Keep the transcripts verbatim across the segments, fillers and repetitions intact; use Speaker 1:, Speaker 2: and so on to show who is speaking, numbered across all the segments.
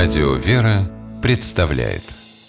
Speaker 1: Радио «Вера» представляет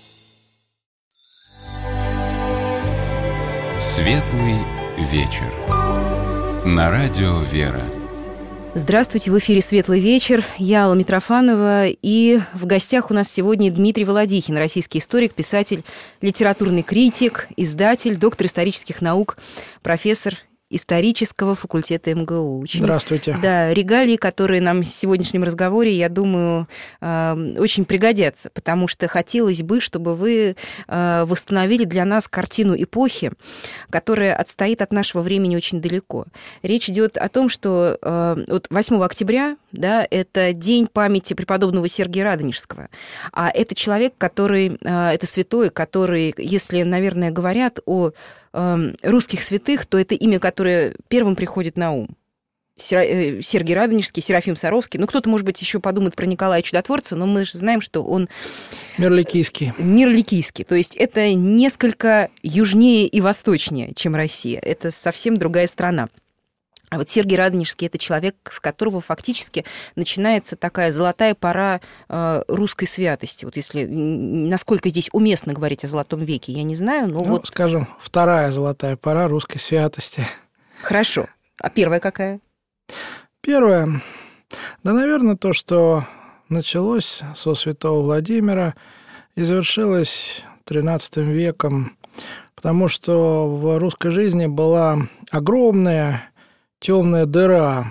Speaker 1: Светлый вечер на Радио «Вера».
Speaker 2: Здравствуйте, в эфире «Светлый вечер». Я Алла Митрофанова, и в гостях у нас сегодня Дмитрий Володихин, российский историк, писатель, литературный критик, издатель, доктор исторических наук, профессор исторического факультета эм гэ у.
Speaker 3: Очень, Здравствуйте.
Speaker 2: Да, регалии, которые нам в сегодняшнем разговоре, я думаю, очень пригодятся, потому что хотелось бы, чтобы вы восстановили для нас картину эпохи, которая отстоит от нашего времени очень далеко. Речь идет о том, что вот восьмого октября, да, это день памяти преподобного Сергия Радонежского, а это человек, который, это святой, который, если, наверное, говорят о русских святых, то это имя, которое первым приходит на ум. Сергий Радонежский, Серафим Саровский. Ну, кто-то, может быть, еще подумает про Николая Чудотворца, но мы же знаем, что он...
Speaker 3: Мирликийский.
Speaker 2: Мирликийский. То есть это несколько южнее и восточнее, чем Россия. Это совсем другая страна. А вот Сергий Радонежский – это человек, с которого фактически начинается такая золотая пора э, русской святости. Вот если, насколько здесь уместно говорить о Золотом веке, я не знаю, но
Speaker 3: ну,
Speaker 2: вот...
Speaker 3: скажем, вторая золотая пора русской святости.
Speaker 2: Хорошо. А первая какая?
Speaker 3: Первая, да, наверное, то, что началось со святого Владимира и завершилось тринадцатым веком, потому что в русской жизни была огромная темная дыра.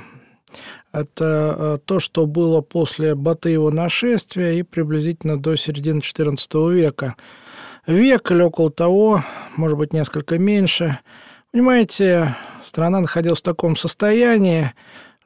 Speaker 3: Это то, что было после Батыева нашествия и приблизительно до середины четырнадцатого века. Век или около того, может быть, несколько меньше. Понимаете, страна находилась в таком состоянии,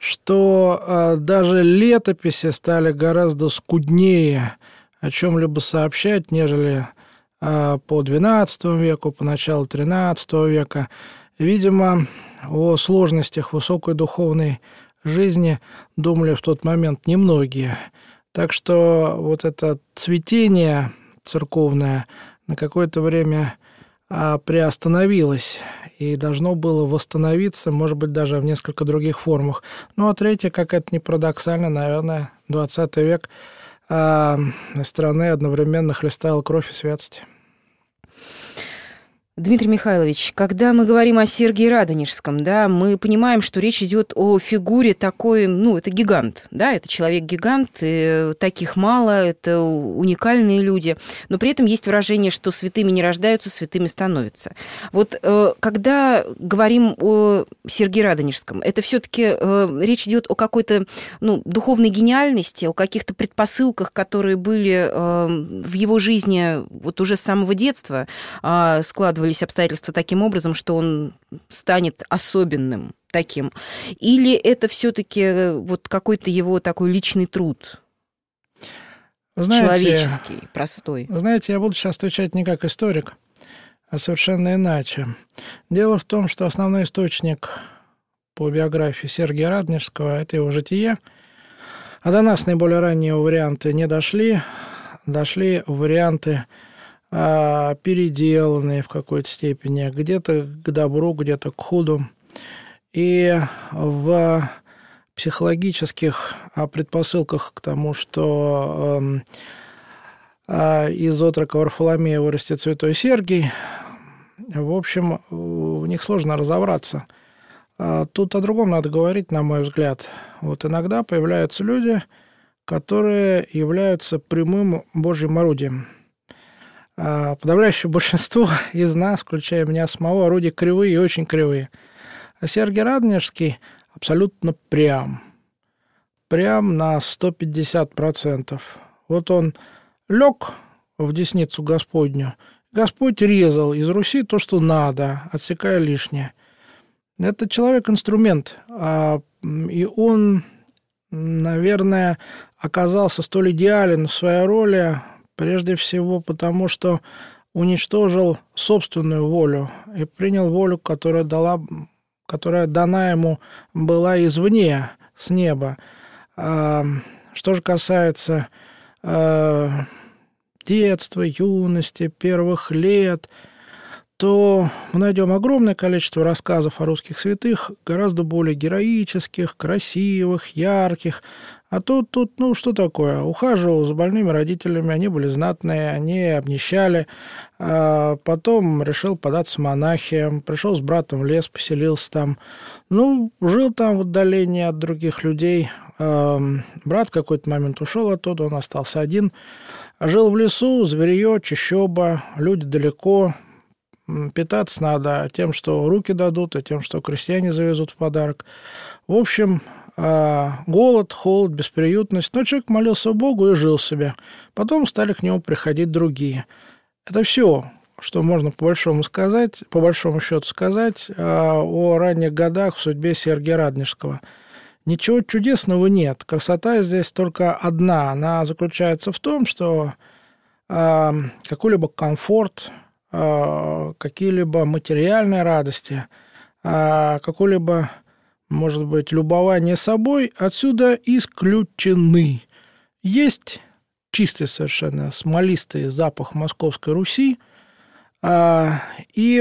Speaker 3: что даже летописи стали гораздо скуднее о чем-либо сообщать, нежели по двенадцатому веку, по началу тринадцатого века. Видимо, о сложностях высокой духовной жизни думали в тот момент немногие. Так что вот это цветение церковное на какое-то время приостановилось и должно было восстановиться, может быть, даже в несколько других формах. Ну, а третье, как это ни парадоксально, наверное, двадцатый век а страны одновременно хлестала кровь и святость.
Speaker 2: Дмитрий Михайлович, когда мы говорим о Сергии Радонежском, да, мы понимаем, что речь идет о фигуре такой, ну, это гигант, да, это человек-гигант, и таких мало, это уникальные люди, но при этом есть выражение, что святыми не рождаются, святыми становятся. Вот когда говорим о Сергии Радонежском, это все-таки речь идет о какой-то, ну, духовной гениальности, о каких-то предпосылках, которые были в его жизни вот уже с самого детства складывались обстоятельства таким образом, что он станет особенным таким? Или это все-таки вот какой-то его такой личный труд? Знаете, человеческий, простой.
Speaker 3: Знаете, я буду сейчас отвечать не как историк, а совершенно иначе. Дело в том, что основной источник по биографии Сергия Радонежского – это его житие, а до нас наиболее ранние варианты не дошли, дошли варианты переделанные в какой-то степени, где-то к добру, где-то к худу. И в психологических предпосылках к тому, что из отрока Варфоломея вырастет святой Сергий, в общем, в них сложно разобраться. Тут о другом надо говорить, на мой взгляд. Вот иногда появляются люди, которые являются прямым Божьим орудием. Подавляющее большинство из нас, включая меня самого, орудия кривые и очень кривые. А Сергий Радонежский абсолютно прям. Прям на сто пятьдесят процентов. Вот он лег в десницу Господню. Господь резал из Руси то, что надо, отсекая лишнее. Это человек-инструмент. И он, наверное, оказался столь идеален в своей роли, прежде всего потому, что уничтожил собственную волю и принял волю, которая, дала, которая дана ему была извне, с неба. Что же касается детства, юности, первых лет, то мы найдем огромное количество рассказов о русских святых, гораздо более героических, красивых, ярких. А тут, тут, ну, что такое? Ухаживал за больными родителями, они были знатные, они обнищали. А потом решил податься в монахи, пришел с братом в лес, поселился там. Ну, жил там в отдалении от других людей. А брат в какой-то момент ушел оттуда, он остался один. Жил в лесу, зверье, чащоба, люди далеко. Питаться надо тем, что руки дадут, и тем, что крестьяне завезут в подарок. В общем, голод, холод, бесприютность. Но человек молился Богу и жил себе. Потом стали к нему приходить другие. Это все, что можно по большому сказать, по большому счету сказать о ранних годах в судьбе Сергия Радонежского. Ничего чудесного нет. Красота здесь только одна. Она заключается в том, что какой-либо комфорт, какие-либо материальные радости, какой-либо, может быть, любование собой отсюда исключены. Есть чистый совершенно смолистый запах Московской Руси, и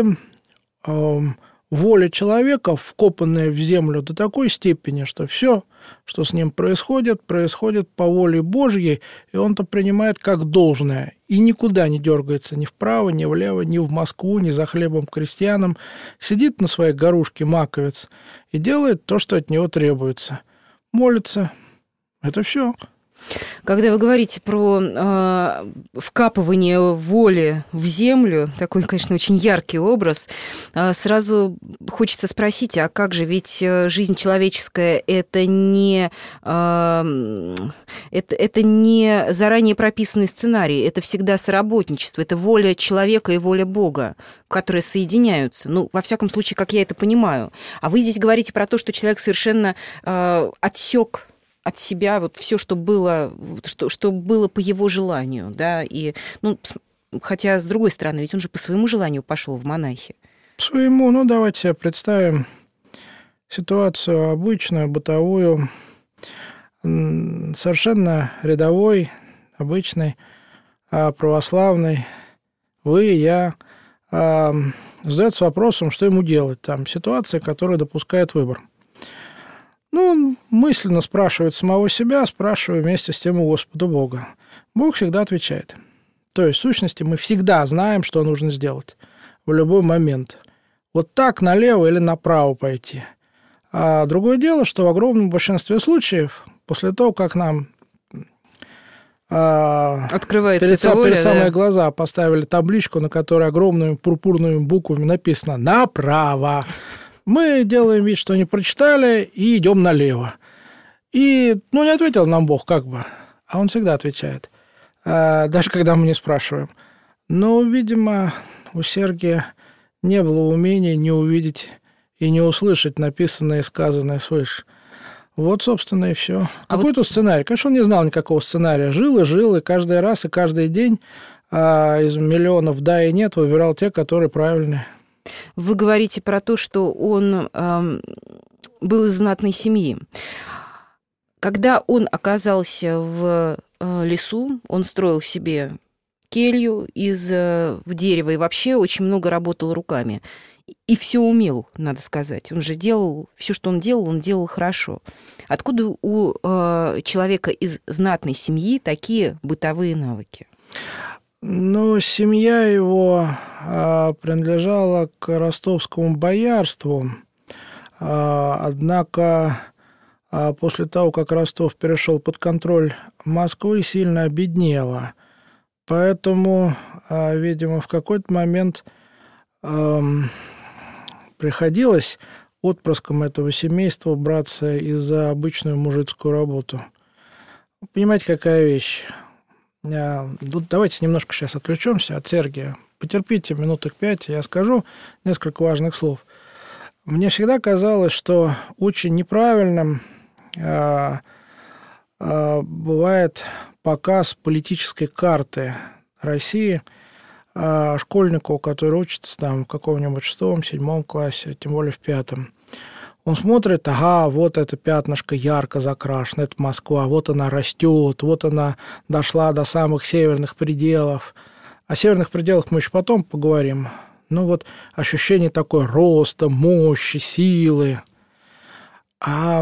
Speaker 3: воля человека, вкопанная в землю до такой степени, что все, что с ним происходит, происходит по воле Божьей, и он-то принимает как должное, и никуда не дергается ни вправо, ни влево, ни в Москву, ни за хлебом к крестьянам, сидит на своей горушке маковец и делает то, что от него требуется. Молится. Это все.
Speaker 2: Когда вы говорите про э, вкапывание воли в землю, такой, конечно, очень яркий образ, э, сразу хочется спросить, а как же, ведь жизнь человеческая – это не, э, это, это не заранее прописанный сценарий, это всегда соработничество, это воля человека и воля Бога, которые соединяются. Ну, во всяком случае, как я это понимаю. А вы здесь говорите про то, что человек совершенно э, отсек от себя вот все, что было, что, что было по его желанию, да, и, ну, хотя, с другой стороны, ведь он же по своему желанию пошел в монахи.
Speaker 3: По своему, ну, давайте себе представим ситуацию обычную, бытовую, совершенно рядовой, обычный, православный, вы, я, задается вопросом, что ему делать, там, ситуация, которая допускает выбор. Ну, он мысленно спрашивает самого себя, спрашивая вместе с тем у Господа Бога. Бог всегда отвечает. То есть, в сущности, мы всегда знаем, что нужно сделать в любой момент. Вот так налево или направо пойти. А другое дело, что в огромном большинстве случаев, после того, как нам а,
Speaker 2: открывается
Speaker 3: перед,
Speaker 2: эта воля,
Speaker 3: перед самые
Speaker 2: да?
Speaker 3: глаза поставили табличку, на которой огромными пурпурными буквами написано «Направо», мы делаем вид, что не прочитали, и идем налево. И, ну, не ответил нам Бог, как бы. А он всегда отвечает. Даже когда мы не спрашиваем. Но, видимо, у Сергия не было умения не увидеть и не услышать написанное и сказанное свыше. Вот, собственно, и все. А Какой вот... тут сценарий? Конечно, он не знал никакого сценария. Жил и жил, и каждый раз, и каждый день а из миллионов «да» и «нет» выбирал те, которые правильные.
Speaker 2: Вы говорите про то, что он э, был из знатной семьи. Когда он оказался в э, лесу, он строил себе келью из э, дерева и вообще очень много работал руками. И все умел, надо сказать. Он же делал, все, что он делал, он делал хорошо. Откуда у э, человека из знатной семьи такие бытовые навыки?
Speaker 3: Ну, семья его а, принадлежала к ростовскому боярству, а, однако а, после того, как Ростов перешел под контроль Москвы, сильно обеднела. Поэтому, а, видимо, в какой-то момент а, приходилось отпрыском этого семейства браться и за обычную мужицкую работу. Понимаете, какая вещь? Давайте немножко сейчас отвлечемся от Сергия. Потерпите минуток пять, я скажу несколько важных слов. Мне всегда казалось, что очень неправильным э, э, бывает показ политической карты России э, школьнику, который учится там в каком-нибудь шестом, седьмом классе, тем более в пятом. Он смотрит, ага, вот это пятнышко ярко закрашено, это Москва, вот она растет, вот она дошла до самых северных пределов. О северных пределах мы еще потом поговорим. Ну вот ощущение такой роста, мощи, силы. А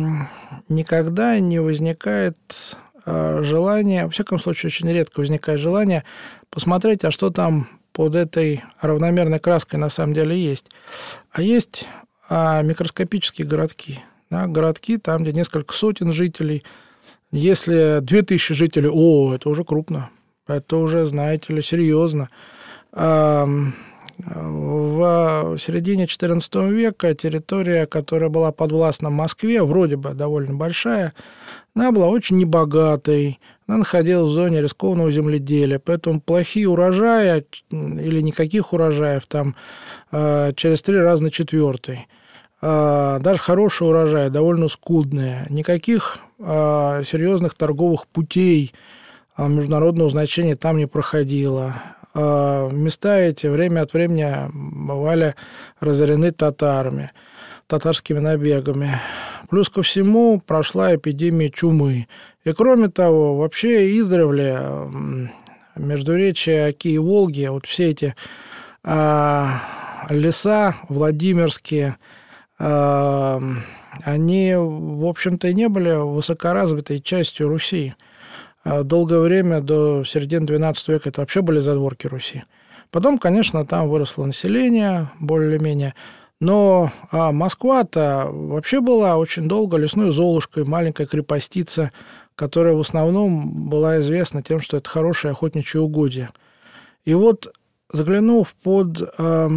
Speaker 3: никогда не возникает желание, во всяком случае, очень редко возникает желание посмотреть, а что там под этой равномерной краской на самом деле есть. А есть микроскопические городки. Да, городки, там, где несколько сотен жителей. Если две тысячи жителей, о, это уже крупно. Это уже, знаете ли, серьезно. В середине четырнадцатого века территория, которая была подвластна Москве, вроде бы довольно большая, она была очень небогатой, она находилась в зоне рискованного земледелия, поэтому плохие урожаи или никаких урожаев там через три раза на четвертый. Даже хорошие урожаи довольно скудные, никаких серьезных торговых путей международного значения там не проходило. Места эти время от времени бывали разорены татарами, татарскими набегами. Плюс ко всему прошла эпидемия чумы. И кроме того, вообще издревле междуречия Оки и Волги, вот все эти а, леса владимирские, а, они, в общем-то, и не были высокоразвитой частью Руси. Долгое время, до середины двенадцатого века, это вообще были задворки Руси. Потом, конечно, там выросло население более-менее. Но а Москва-то вообще была очень долго лесной Золушкой, маленькая крепостица, которая в основном была известна тем, что это хорошее охотничье угодье. И вот, заглянув под э,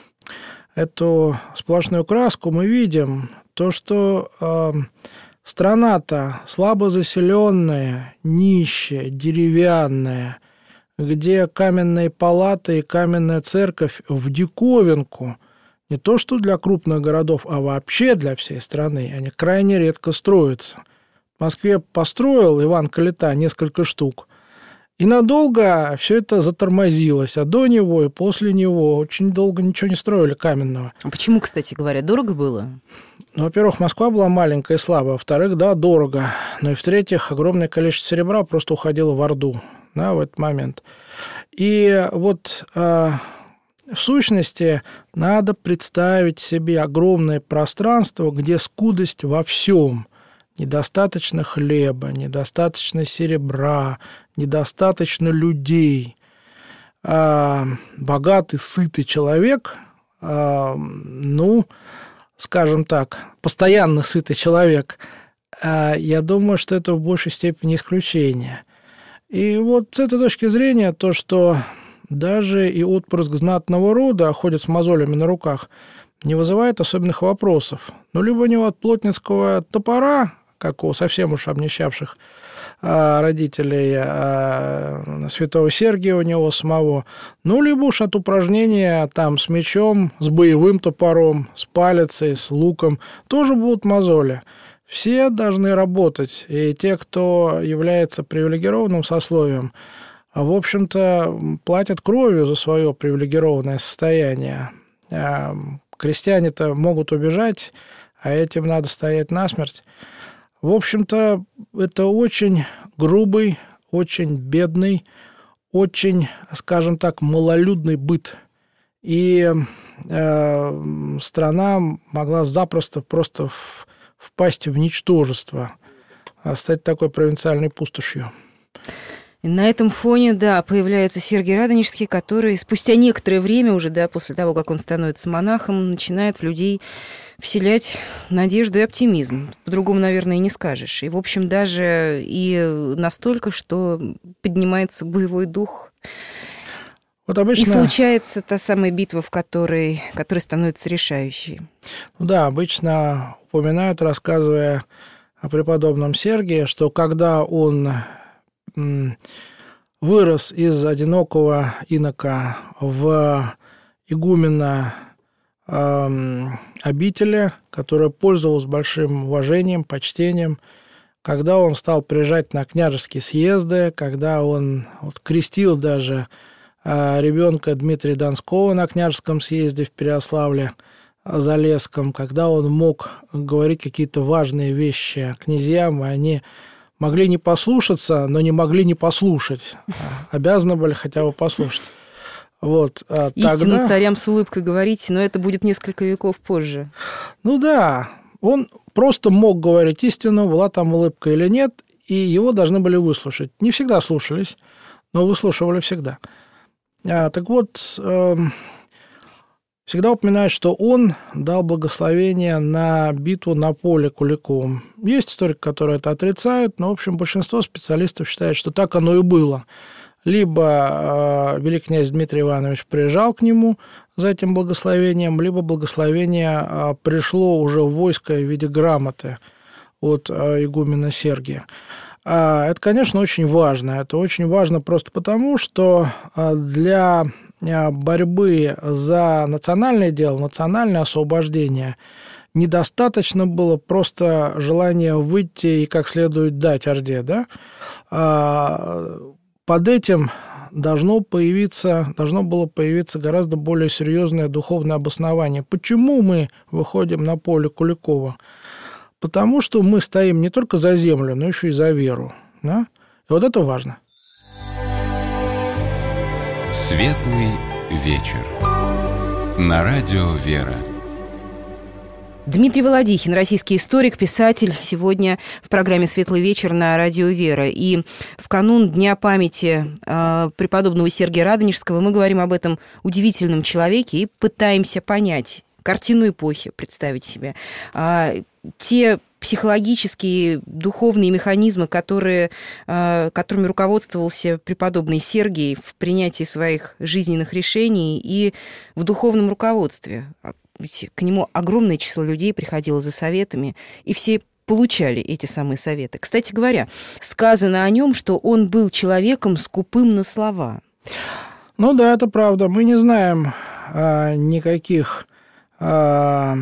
Speaker 3: эту сплошную краску, мы видим то, что э, страна-то слабо заселенная, нищая, деревянная, где каменные палаты и каменная церковь в диковинку, не то что для крупных городов, а вообще для всей страны, они крайне редко строятся. В Москве построил Иван Калита несколько штук, и надолго все это затормозилось, а до него и после него очень долго ничего не строили каменного.
Speaker 2: А почему, кстати говоря, дорого было?
Speaker 3: Ну, во-первых, Москва была маленькая и слабая, во-вторых, да, дорого, но и в-третьих, огромное количество серебра просто уходило в Орду, да, в этот момент. И вот э, в сущности надо представить себе огромное пространство, где скудость во всем. Недостаточно хлеба, недостаточно серебра, недостаточно людей. А богатый, сытый человек, а, ну, скажем так, постоянно сытый человек, а, я думаю, что это в большей степени исключение. И вот с этой точки зрения, то, что даже и отпрыск знатного рода ходит с мозолями на руках, не вызывает особенных вопросов. Ну, либо у него от плотницкого топора, как у совсем уж обнищавших родителей святого Сергия у него самого, ну, либо уж от упражнения там с мечом, с боевым топором, с палицей, с луком, тоже будут мозоли. Все должны работать, и те, кто является привилегированным сословием, в общем-то, платят кровью за свое привилегированное состояние. Крестьяне-то могут убежать, а этим надо стоять насмерть. В общем-то, это очень грубый, очень бедный, очень, скажем так, малолюдный быт. И э, страна могла запросто просто в, впасть в ничтожество, стать такой провинциальной пустошью.
Speaker 2: И на этом фоне, да, появляется Сергий Радонежский, который спустя некоторое время уже, да, после того, как он становится монахом, начинает в людей вселять надежду и оптимизм. По-другому, наверное, и не скажешь. И, в общем, даже и настолько, что поднимается боевой дух.
Speaker 3: Вот обычно...
Speaker 2: И случается та самая битва, в которой, которая становится решающей.
Speaker 3: Ну да, обычно упоминают, рассказывая о преподобном Сергии, что когда он вырос из одинокого инока в игумена обители, которая пользовалась большим уважением, почтением, когда он стал приезжать на княжеские съезды, когда он вот, крестил даже ребенка Дмитрия Донского на княжеском съезде в Переяславле-Залесском, когда он мог говорить какие-то важные вещи князьям, и они могли не послушаться, но не могли не послушать, обязаны были хотя бы послушать. Вот, а
Speaker 2: Истину
Speaker 3: тогда...
Speaker 2: царям с улыбкой говорите, но это будет несколько веков позже.
Speaker 3: Ну да, он просто мог говорить истину, была там улыбка или нет, и его должны были выслушать. Не всегда слушались, но выслушивали всегда. А, так вот, э, всегда упоминают, что он дал благословение на битву на поле Куликовом. Есть историки, которые это отрицают, но, в общем, большинство специалистов считают, что так оно и было. Либо э, великий князь Дмитрий Иванович приезжал к нему за этим благословением, либо благословение э, пришло уже в войско в виде грамоты от э, игумена Сергия. А это, конечно, очень важно. Это очень важно просто потому, что э, для борьбы за национальное дело, национальное освобождение недостаточно было просто желания выйти и как следует дать Орде, да? А, под этим должно появиться, должно было появиться гораздо более серьезное духовное обоснование. Почему мы выходим на поле Куликова? Потому что мы стоим не только за землю, но еще и за веру. Да? И вот это важно.
Speaker 1: Светлый вечер. На радио «Вера».
Speaker 2: Дмитрий Володихин, российский историк, писатель, сегодня в программе «Светлый вечер» на радио «Вера». И в канун Дня памяти э, преподобного Сергия Радонежского мы говорим об этом удивительном человеке и пытаемся понять картину эпохи, представить себе. Э, те психологические, духовные механизмы, которые, э, которыми руководствовался преподобный Сергий в принятии своих жизненных решений и в духовном руководстве. Ведь к нему огромное число людей приходило за советами, и все получали эти самые советы. Кстати говоря, сказано о нем, что он был человеком скупым на слова.
Speaker 3: Ну да, это правда. Мы не знаем а, никаких а,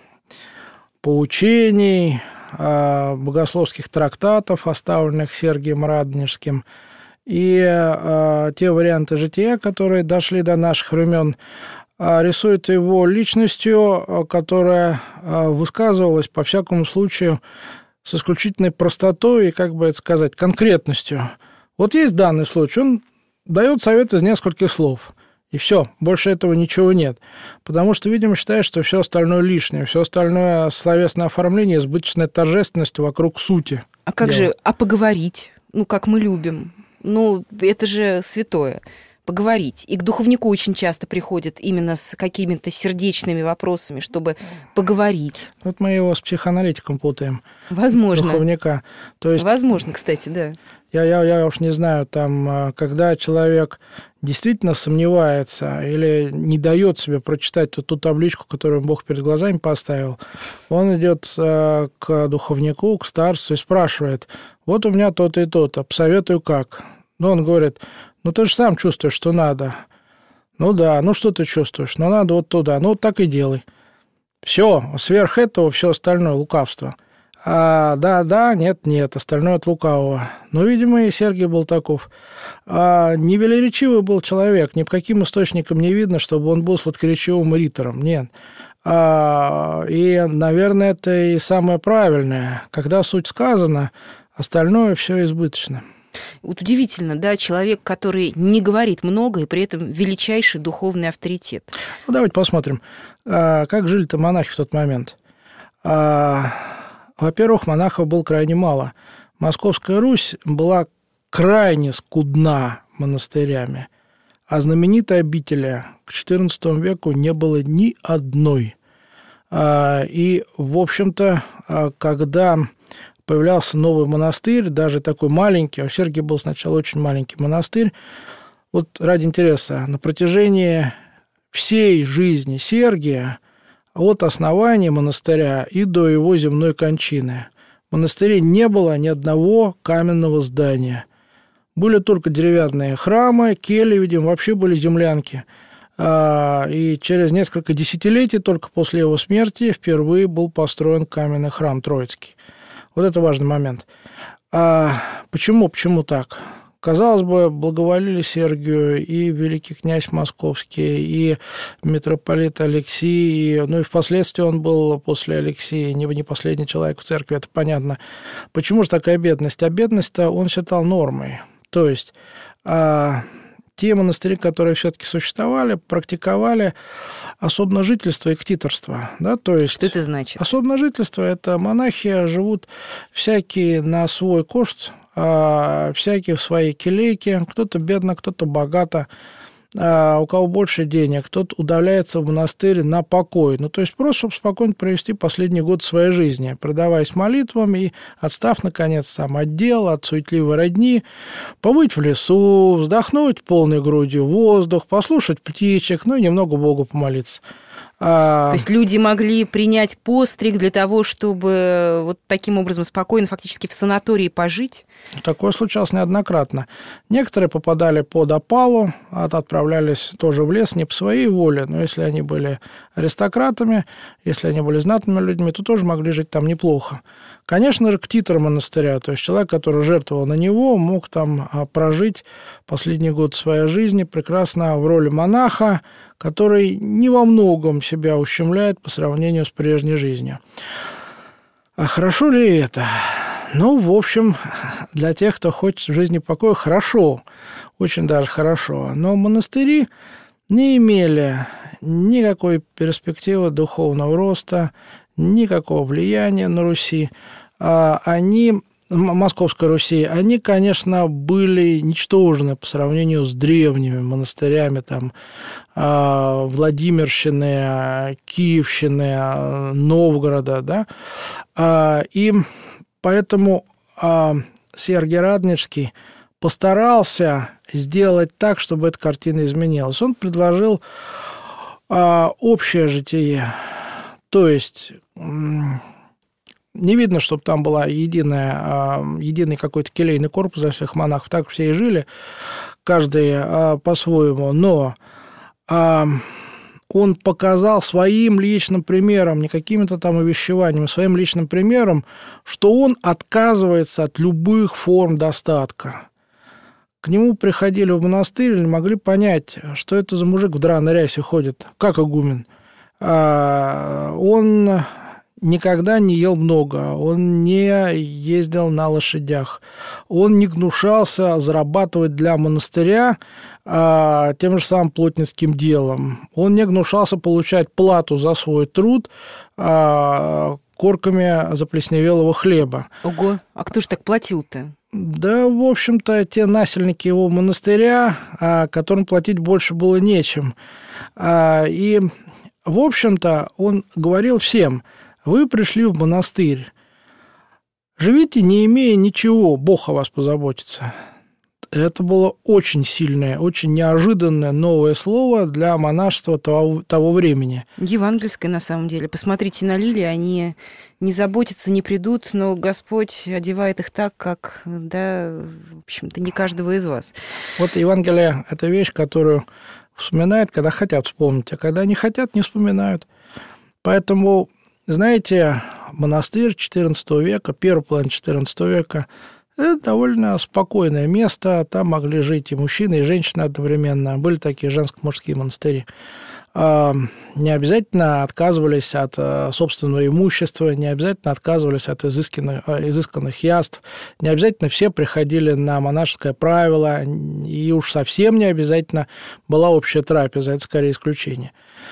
Speaker 3: поучений, а, богословских трактатов, оставленных Сергием Радонежским. И а, те варианты жития, которые дошли до наших времен, рисует его личностью, которая высказывалась, по всякому случаю, с исключительной простотой и, как бы это сказать, конкретностью. Вот есть данный случай, он дает совет из нескольких слов, и все, больше этого ничего нет. Потому что, видимо, считает, что все остальное лишнее, все остальное словесное оформление, избыточная торжественность вокруг сути.
Speaker 2: А как
Speaker 3: дела.
Speaker 2: же, а поговорить? Ну, как мы любим. Ну, это же святое. Поговорить. И к духовнику очень часто приходят именно с какими-то сердечными вопросами, чтобы поговорить.
Speaker 3: Вот мы его с психоаналитиком путаем.
Speaker 2: Возможно.
Speaker 3: Духовника. То есть,
Speaker 2: возможно, кстати, да.
Speaker 3: Я, я, я уж не знаю, там, когда человек действительно сомневается или не дает себе прочитать ту, ту табличку, которую Бог перед глазами поставил, он идет к духовнику, к старцу и спрашивает: вот у меня то-то и то-то, посоветую как? Ну, он говорит: ну, ты же сам чувствуешь, что надо. Ну, да, ну, что ты чувствуешь? Ну, надо вот туда. Ну, вот так и делай. Все, сверх этого все остальное лукавство. А, да, да, нет, нет, остальное от лукавого. Но, видимо, и Сергий был таков. А, невелеречивый был человек, ни по каким источникам не видно, чтобы он был сладкоречивым ритором. Нет. А, и, наверное, это и самое правильное. Когда суть сказана, остальное все избыточно.
Speaker 2: Вот удивительно, да, человек, который не говорит много и при этом величайший духовный авторитет.
Speaker 3: Ну, давайте посмотрим, как жили-то монахи в тот момент. Во-первых, монахов было крайне мало. Московская Русь была крайне скудна монастырями, а знаменитой обители к четырнадцатому веку не было ни одной. И, в общем-то, когда появлялся новый монастырь, даже такой маленький, а у Сергия был сначала очень маленький монастырь. Вот ради интереса, на протяжении всей жизни Сергия, от основания монастыря и до его земной кончины, в монастыре не было ни одного каменного здания. Были только деревянные храмы, кельи, видимо, вообще были землянки. И через несколько десятилетий, только после его смерти, впервые был построен каменный храм Троицкий. Вот это важный момент. А почему? Почему так? Казалось бы, благоволили Сергию и великий князь Московский, и митрополит Алексий, ну и впоследствии он был после Алексия не, не последний человек в церкви, это понятно. Почему же такая бедность? А бедность-то он считал нормой. То есть а, те монастыри, которые все-таки существовали, практиковали особное жительство и ктиторство. Да? То есть
Speaker 2: что это значит?
Speaker 3: Особное жительство – это монахи живут всякие на свой кошт, всякие в своей келейке, кто-то бедно, кто-то богато, у кого больше денег, кто-то удаляется в монастырь на покой. Ну, то есть просто, чтобы спокойно провести последний год своей жизни, предаваясь молитвам и отстав, наконец, сам от дел, от суетливой родни, побыть в лесу, вздохнуть полной грудью воздух, послушать птичек, ну и немного Богу помолиться.
Speaker 2: То есть люди могли принять постриг для того, чтобы вот таким образом спокойно фактически в санатории пожить?
Speaker 3: Такое случалось неоднократно. Некоторые попадали под опалу, отправлялись тоже в лес не по своей воле, но если они были аристократами, если они были знатными людьми, то тоже могли жить там неплохо. Конечно же, ктитор монастыря, то есть человек, который жертвовал на него, мог там прожить последний год своей жизни прекрасно в роли монаха, который не во многом себя ущемляет по сравнению с прежней жизнью. А хорошо ли это? Ну, в общем, для тех, кто хочет в жизни покоя, хорошо, очень даже хорошо. Но монастыри не имели никакой перспективы духовного роста, никакого влияния на Руси. Они, Московской Руси, они, конечно, были ничтожны по сравнению с древними монастырями там, Владимирщины, Киевщины, Новгорода. Да? И поэтому Сергий Радонежский постарался сделать так, чтобы эта картина изменилась. Он предложил общее житие, то есть не видно, чтобы там была единая, единый какой-то келейный корпус для всех монахов. Так все и жили, каждый по-своему. Но он показал своим личным примером, не какими-то там увещеваниями, своим личным примером, что он отказывается от любых форм достатка. К нему приходили в монастырь и не могли понять, что это за мужик в драной рясе ходит, как игумен. Он никогда не ел много, он не ездил на лошадях, он не гнушался зарабатывать для монастыря а, тем же самым плотницким делом, он не гнушался получать плату за свой труд а, корками заплесневелого хлеба.
Speaker 2: Ого, а кто же так платил-то?
Speaker 3: Да, в общем-то, те насельники его монастыря, а, которым платить больше было нечем. А, и, в общем-то, он говорил всем: вы пришли в монастырь, живите, не имея ничего, Бог о вас позаботится. Это было очень сильное, очень неожиданное новое слово для монашества того, того времени.
Speaker 2: Евангельское, на самом деле. Посмотрите на лилии, они не заботятся, не придут, но Господь одевает их так, как, да, в общем-то, не каждого из вас.
Speaker 3: Вот Евангелие – это вещь, которую вспоминают, когда хотят вспомнить, а когда не хотят, не вспоминают. Поэтому, знаете, монастырь четырнадцатого века, первая половина четырнадцатого века – это довольно спокойное место. Там могли жить и мужчины, и женщины одновременно. Были такие женско-мужские монастыри. Не обязательно отказывались от собственного имущества, не обязательно отказывались от изысканных, изысканных яств, не обязательно все приходили на монашеское правило, и уж совсем не обязательно была общая трапеза, это скорее исключение.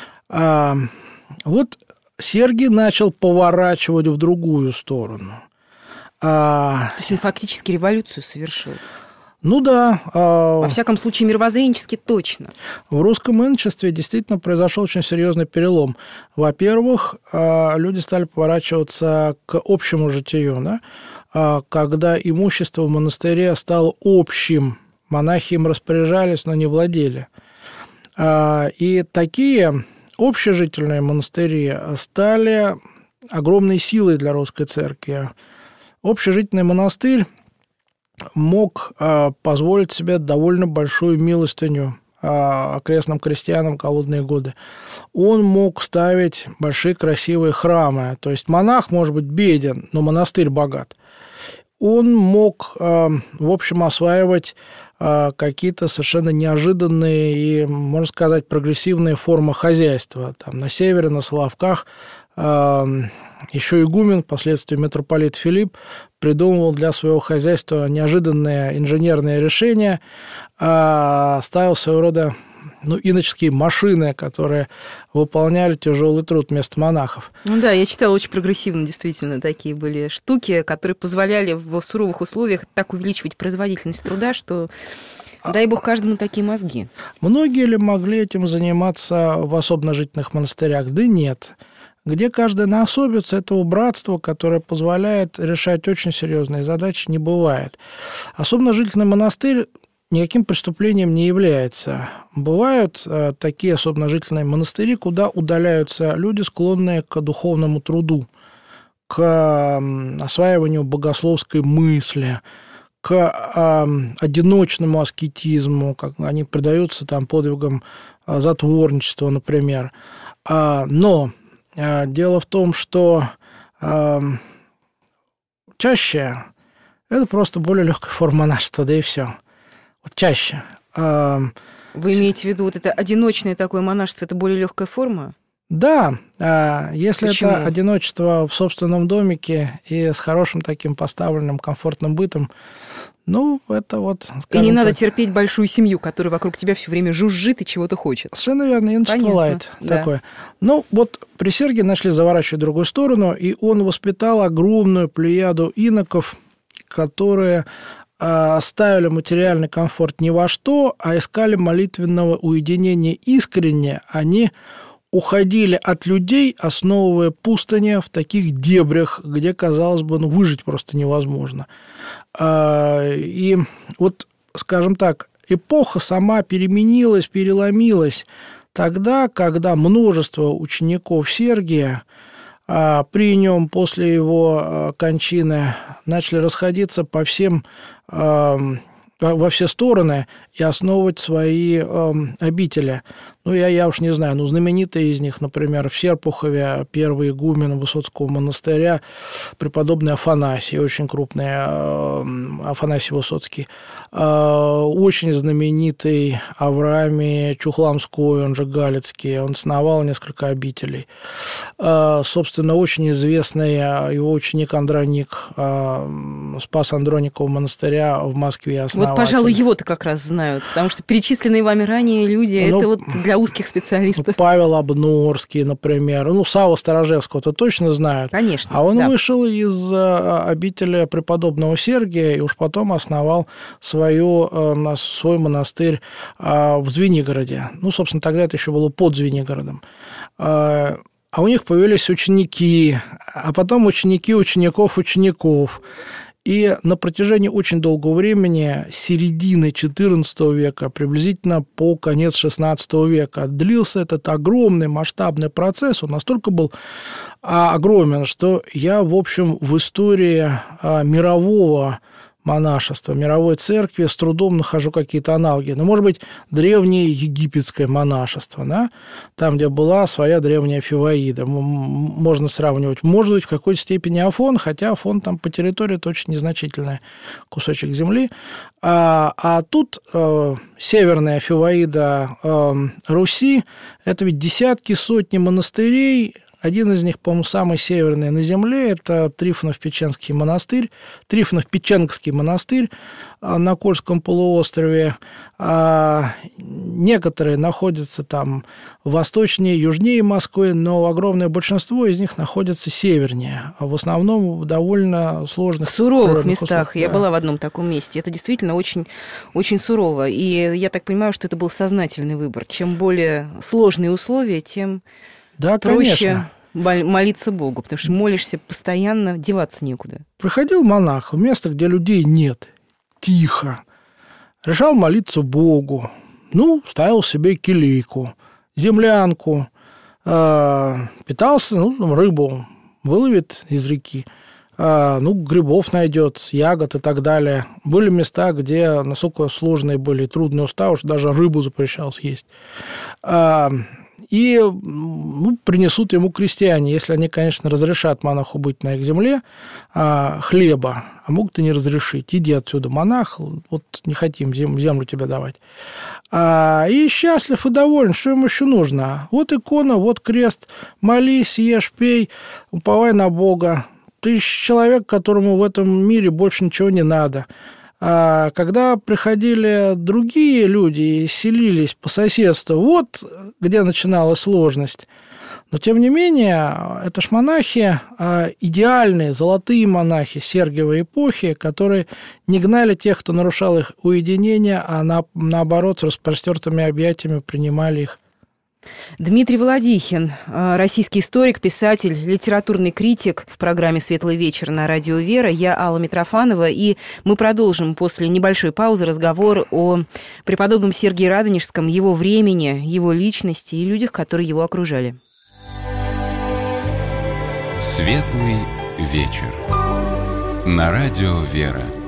Speaker 3: Вот Сергий начал поворачивать в другую сторону.
Speaker 2: То есть он фактически революцию совершил?
Speaker 3: Ну да.
Speaker 2: Во всяком случае, мировоззренчески точно.
Speaker 3: В русском иночестве действительно произошел очень серьезный перелом. Во-первых, люди стали поворачиваться к общему житию, да? Когда имущество в монастыре стало общим, монахи им распоряжались, но не владели. И такие общежительные монастыри стали огромной силой для русской церкви. Общежительный монастырь мог позволить себе довольно большую милостыню окрестным крестьянам в голодные годы. Он мог ставить большие красивые храмы. То есть монах может быть беден, но монастырь богат. Он мог, в общем, осваивать какие-то совершенно неожиданные и, можно сказать, прогрессивные формы хозяйства. Там на севере, на Соловках, Еще игумен, впоследствии митрополит Филипп, придумывал для своего хозяйства неожиданные инженерные решения, ставил своего рода ну, иноческие машины, которые выполняли тяжелый труд вместо монахов.
Speaker 2: Ну да, я читала, очень прогрессивно, действительно, такие были штуки, которые позволяли в суровых условиях так увеличивать производительность труда, что, дай бог, каждому такие мозги.
Speaker 3: Многие ли могли этим заниматься в особножительных монастырях? Да нет. Где каждый на особице, этого братства, которое позволяет решать очень серьезные задачи, не бывает. Особножительный монастырь никаким преступлением не является. Бывают э, такие особножительные монастыри, куда удаляются люди, склонные к духовному труду, к э, осваиванию богословской мысли, к э, одиночному аскетизму, как они предаются там подвигам э, затворничества, например. А, но э, дело в том, что э, чаще это просто более легкая форма монашества, да и все. Вот чаще.
Speaker 2: Вы имеете в виду вот это одиночное такое монашество, это более легкая форма?
Speaker 3: Да, если
Speaker 2: Почему?
Speaker 3: Это одиночество в собственном домике и с хорошим таким поставленным комфортным бытом, ну, это вот...
Speaker 2: И не надо
Speaker 3: так,
Speaker 2: терпеть большую семью, которая вокруг тебя все время жужжит и чего-то хочет.
Speaker 3: Совершенно верно, иночество лайт такое. Ну, вот при Сергии нашли заворачивать в другую сторону, и он воспитал огромную плеяду иноков, которые ставили материальный комфорт ни во что, а искали молитвенного уединения искренне. Они уходили от людей, основывая пустыни в таких дебрях, где, казалось бы, ну, выжить просто невозможно. И вот, скажем так, эпоха сама переменилась, переломилась тогда, когда множество учеников Сергия при нем после его кончины начали расходиться по всем, во все стороны и основывать свои обители. Ну, я, я уж не знаю, ну, знаменитые из них, например, в Серпухове первый игумен Высоцкого монастыря, преподобный Афанасий, очень крупный Афанасий Высоцкий, очень знаменитый Авраамий Чухламской, он же Галицкий, он основал несколько обителей. Собственно, очень известный его ученик Андроник, Спас Андроникова монастыря в Москве основатель.
Speaker 2: Вот, пожалуй, его-то как раз знают, потому что перечисленные вами ранее люди, ну, это вот для узких специалистов.
Speaker 3: Павел Обнорский, например, ну, Савва Сторожевского-то точно знают.
Speaker 2: Конечно,
Speaker 3: А он
Speaker 2: да.
Speaker 3: вышел из обители преподобного Сергия и уж потом основал свою, свой монастырь в Звенигороде. Ну, собственно, тогда это еще было под Звенигородом. А у них появились ученики, а потом ученики учеников учеников. И на протяжении очень долгого времени, с середины четырнадцатого века, приблизительно по конец шестнадцатого века, длился этот огромный масштабный процесс. Он настолько был огромен, что я, в общем, в истории мирового монашества, мировой церкви с трудом нахожу какие-то аналоги. Ну, может быть, древнее египетское монашество, да? Там, где была своя древняя Фиваида. Можно сравнивать. Может быть, в какой-то степени Афон, хотя Афон там по территории это очень незначительный кусочек земли. А, а тут э, северная Фиваида э, Руси, это ведь десятки, сотни монастырей. Один из них, по-моему, самый северный на земле, это Трифонов-Печенский монастырь, Трифонов-Печенгский монастырь на Кольском полуострове. Некоторые находятся там восточнее, южнее Москвы, но огромное большинство из них находятся севернее, в основном в довольно сложных...
Speaker 2: В суровых местах.
Speaker 3: Условиях.
Speaker 2: Я
Speaker 3: Да.
Speaker 2: была в одном таком месте. Это действительно очень, очень сурово. И я так понимаю, что это был сознательный выбор. Чем более сложные условия, тем...
Speaker 3: Да,
Speaker 2: проще
Speaker 3: конечно.
Speaker 2: молиться Богу, потому что молишься постоянно, деваться некуда.
Speaker 3: Приходил монах в место, где людей нет, тихо, решал молиться Богу. Ну, ставил себе келейку, землянку, э, питался, ну, там, рыбу выловит из реки, э, ну, грибов найдет, ягод и так далее. Были места, где настолько сложные были, трудные уставы, что даже рыбу запрещал съесть. Э, и ну, принесут ему крестьяне, если они, конечно, разрешат монаху быть на их земле, а, хлеба, а могут и не разрешить. Иди отсюда, монах, вот не хотим землю тебе давать. А, и счастлив и доволен, что ему еще нужно? Вот икона, вот крест, молись, ешь, пей, уповай на Бога. Ты человек, которому в этом мире больше ничего не надо. А когда приходили другие люди и селились по соседству, вот где начиналась сложность. Но, тем не менее, это ж монахи, идеальные, золотые монахи Сергиевой эпохи, которые не гнали тех, кто нарушал их уединение, а на, наоборот, с распростертыми объятиями принимали их.
Speaker 2: Дмитрий Володихин, российский историк, писатель, литературный критик в программе «Светлый вечер» на радио «Вера». Я Алла Митрофанова, и мы продолжим после небольшой паузы разговор о преподобном Сергии Радонежском, его времени, его личности и людях, которые его окружали.
Speaker 1: «Светлый вечер» на радио «Вера».